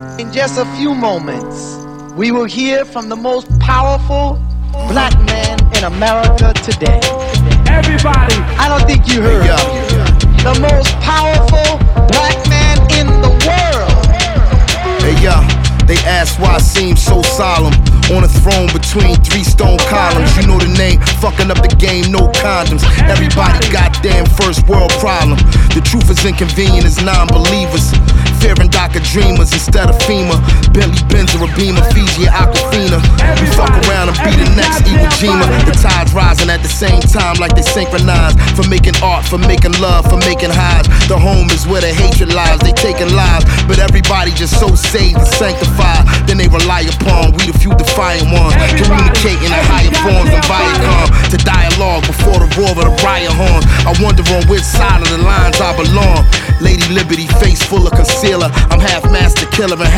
In just a few moments, we will hear from the most powerful black man in America today. Everybody! I don't think you heard. The most powerful black man in the world. Hey, they ask why I seem so solemn. On a throne between 3 stone columns. You know the name, fucking up the game, no condoms. Everybody goddamn first world problem. The truth is inconvenient as non-believers. Fearing DACA dreamers instead of FEMA. Bentley Benz or a Beamer, Fiji or Aquafina. We fuck around and be the next Iwo Jima. The tide's rising at the same time like they synchronize. For making art, for making love, for making highs. The home is where the hatred lies, they taking lives. But everybody just so saved and sanctified. Then they rely upon we the few defiant ones. Communicating in higher forms than Viacom. To dialogue before the roar of the riot horns. I wonder on which side of the lines I belong. Lady Liberty, face full of concealer. I'm half master killer and